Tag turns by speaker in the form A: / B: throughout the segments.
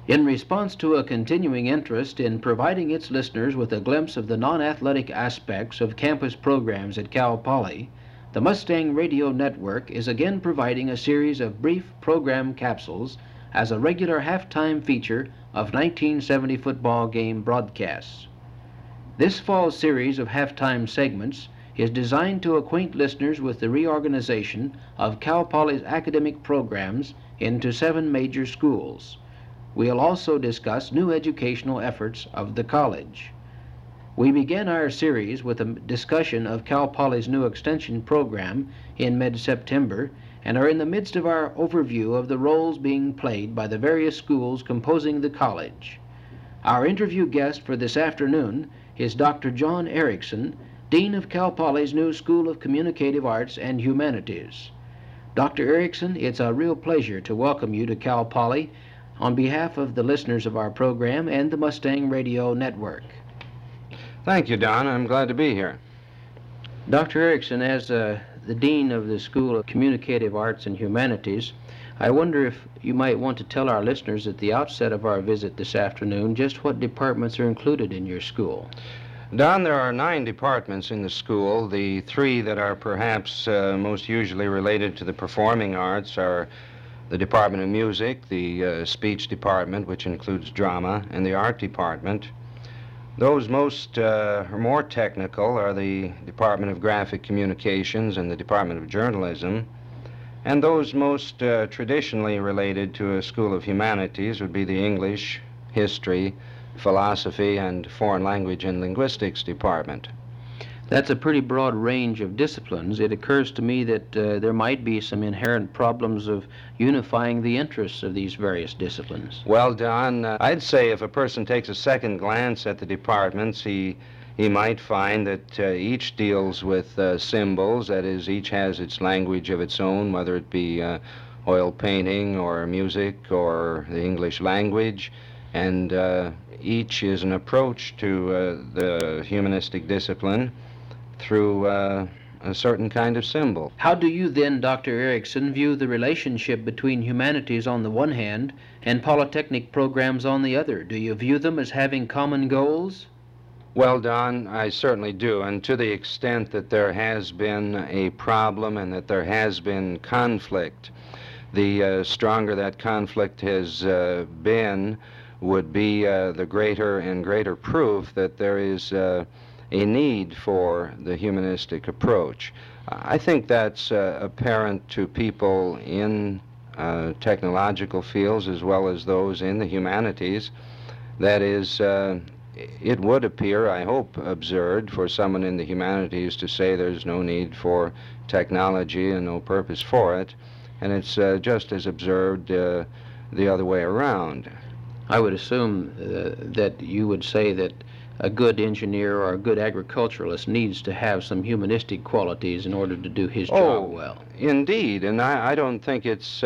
A: In response to a continuing interest in providing its listeners with a glimpse of the non-athletic aspects of campus programs at Cal Poly, the Mustang Radio Network is again providing a series of brief program capsules as a regular halftime feature of 1970 football game broadcasts. This fall series of halftime segments is designed to acquaint listeners with the reorganization of Cal Poly's academic programs into 7 major schools. We'll also discuss new educational efforts of the college. We began our series with a discussion of Cal Poly's new extension program in mid-September and are in the midst of our overview of the roles being played by the various schools composing the college. Our interview guest for this afternoon is Dr. John Erickson, Dean of Cal Poly's new School of Communicative Arts and Humanities. Dr. Erickson, it's a real pleasure to welcome you to Cal Poly on behalf of the listeners of our program and the Mustang Radio Network.
B: Thank you, Don. I'm glad to be here.
A: Dr. Erickson, as the Dean of the School of Communicative Arts and Humanities, I wonder if you might want to tell our listeners at the outset of our visit this afternoon just what departments are included in your school.
B: Don, there are 9 departments in the school. The 3 that are perhaps most usually related to the performing arts are the Department of Music, the Speech Department, which includes drama, and the Art Department. Those most or more technical are the Department of Graphic Communications and the Department of Journalism. And those most traditionally related to a School of Humanities would be the English, History, Philosophy, and Foreign Language and Linguistics Department.
A: That's a pretty broad range of disciplines. It occurs to me that there might be some inherent problems of unifying the interests of these various disciplines.
B: Well, Don, I'd say if a person takes a second glance at the departments, he might find that each deals with symbols, that is, each has its language of its own, whether it be oil painting or music or the English language, and each is an approach to the humanistic discipline through a certain kind of symbol.
A: How do you then, Dr. Erickson, view the relationship between humanities on the one hand and polytechnic programs on the other? Do you view them as having common goals?
B: Well, Don, I certainly do, and to the extent that there has been a problem and that there has been conflict, the stronger that conflict has been would be the greater and greater proof that there is a need for the humanistic approach. I think that's apparent to people in technological fields as well as those in the humanities. That is, it would appear, I hope, absurd for someone in the humanities to say there's no need for technology and no purpose for it, and it's just as absurd the other way around.
A: I would assume that you would say that a good engineer or a good agriculturalist needs to have some humanistic qualities in order to do his job well.
B: Indeed, and I don't think it's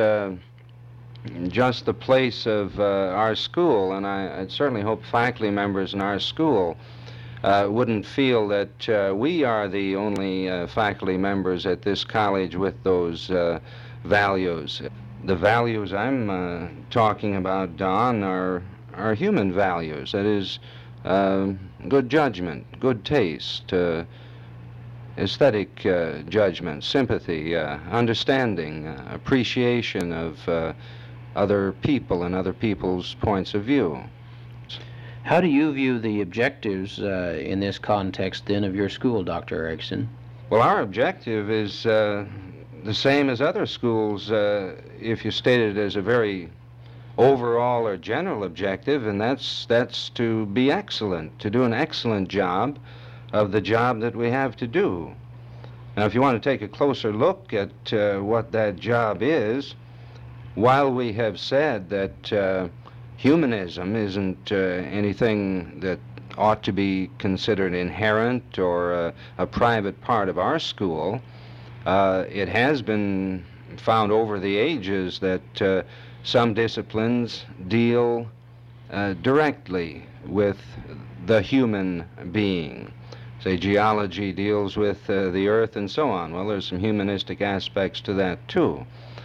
B: just the place of our school, and I certainly hope faculty members in our school wouldn't feel that we are the only faculty members at this college with those values. The values I'm talking about, Don, are human values. That is, good judgment, good taste, aesthetic judgment, sympathy, understanding, appreciation of other people and other people's points of view.
A: How do you view the objectives in this context, then, of your school, Dr. Erickson?
B: Well, our objective is the same as other schools if you state it as a very overall or general objective, and that's to be excellent, to do an excellent job of the job that we have to do. Now, if you want to take a closer look at what that job is, while we have said that humanism isn't anything that ought to be considered inherent or a private part of our school, it has been found over the ages that some disciplines deal directly with the human being. Say, geology deals with the earth and so on. Well, there's some humanistic aspects to that, too.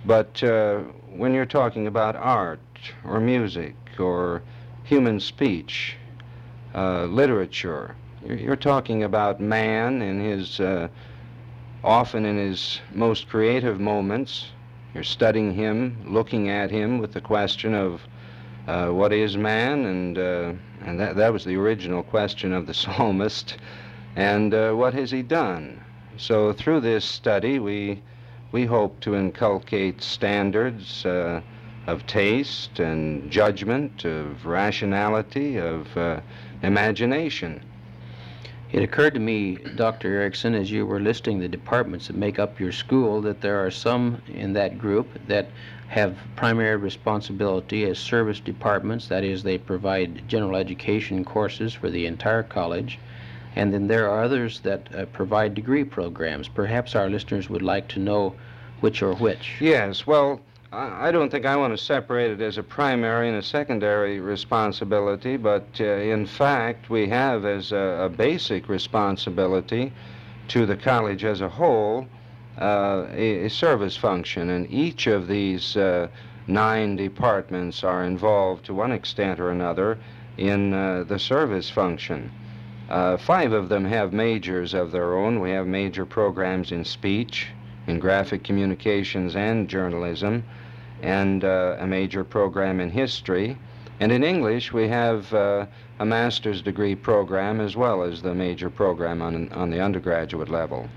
B: But when you're talking about art or music or human speech, literature, you're talking about man in his, often in his most creative moments. You're studying him, looking at him with the question of what is man, and that was the original question of the psalmist, and what has he done? So through this study, we hope to inculcate standards of taste and judgment, of rationality, of imagination.
A: It occurred to me, Dr. Erickson, as you were listing the departments that make up your school, that there are some in that group that have primary responsibility as service departments. That is, they provide general education courses for the entire college. And then there are others that provide degree programs. Perhaps our listeners would like to know which or which.
B: Yes, well, I don't think I want to separate it as a primary and a secondary responsibility, but in fact, we have as a basic responsibility to the college as a whole a service function, and each of these 9 departments are involved to one extent or another in the service function. 5 of them have majors of their own. We have major programs in speech, in graphic communications and journalism, and a major program in history. And in English, we have a master's degree program as well as the major program on the undergraduate level.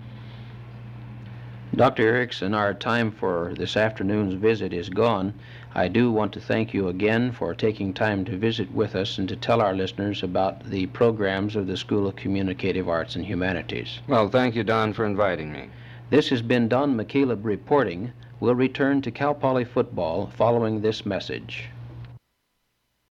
A: Dr. Erickson, our time for this afternoon's visit is gone. I do want to thank you again for taking time to visit with us and to tell our listeners about the programs of the School of Communicative Arts and Humanities.
B: Well, thank you, Don, for inviting me.
A: This has been Don McCaleb reporting. We'll return to Cal Poly football following this message.